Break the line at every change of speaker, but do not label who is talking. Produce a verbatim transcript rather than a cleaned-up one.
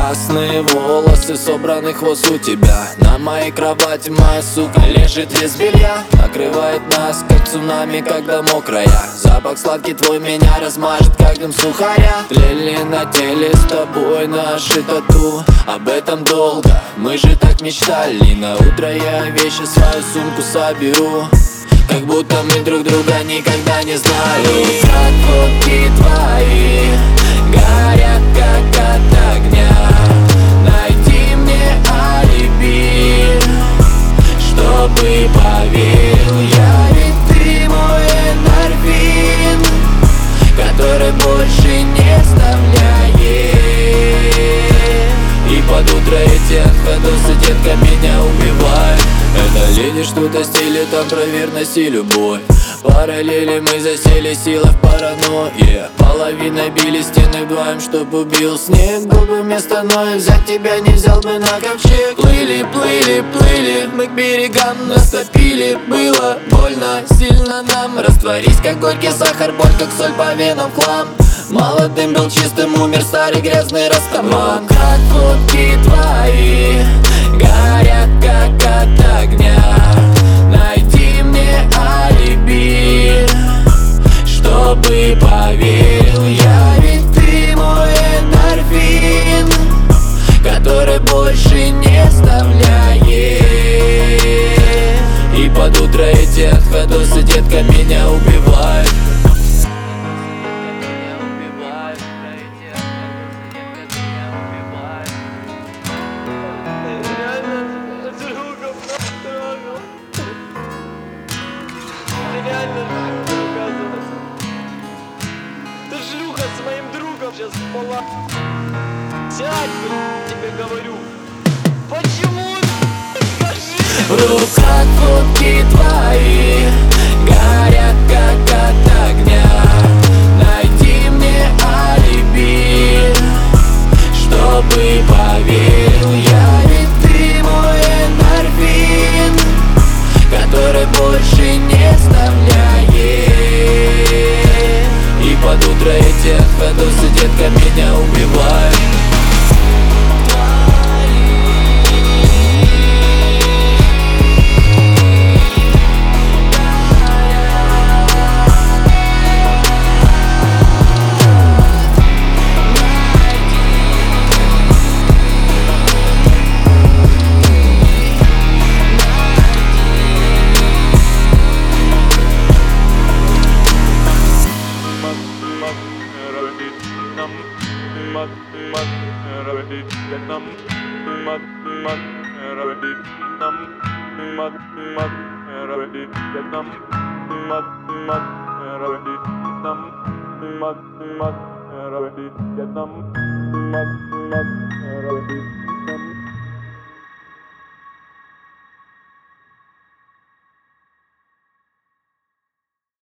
Красные волосы, собранный хвост у тебя. На моей кровати моя сука лежит без белья. Накрывает нас, как цунами, когда мокрая. Запах сладкий твой меня размажет, как дым сухаря. Тлели на теле с тобой наши тату. Об этом долго, мы же так мечтали. На утро я вещи, свою сумку соберу, как будто мы друг друга никогда не знали. Как фотки твои горят, как от огня. Найди мне алиби, чтобы поверил я. Ведь ты мой эндорфин, который больше не оставляет. И под утро эти отходосы, детка, меня убивают. Это леди что-то стиле, там про верность и любовь. Параллели мы засели, сила в паранойе. Половина били стены вдвоем, чтоб убил снег. Был бы вместо Ноя, взять тебя не взял бы на ковчег. Плыли, плыли, плыли, мы к берегам нас топили. Было больно, сильно нам. Растворись, как горький сахар, боль, как соль по венам в хлам. Молодым был чистым, умер старый грязный растаман. Как фотки твои горят, как от огня. Найди мне алиби, чтобы поверил я. Ведь ты мой эндорфин, который больше не оставляет. И под утро эти отходосы, детка, меня убивают.
Ты шлюха с моим другом сейчас спала. Сядь, блядь, тебе говорю. Почему? Скажи.
В руках фотки твои горят, как от огня. Найди мне алиби, чтобы поверил я. Ведь ты мой эндорфин, который больше не оставляет. И под утро эти отходосы, детка, меня убивают.
Vietnam,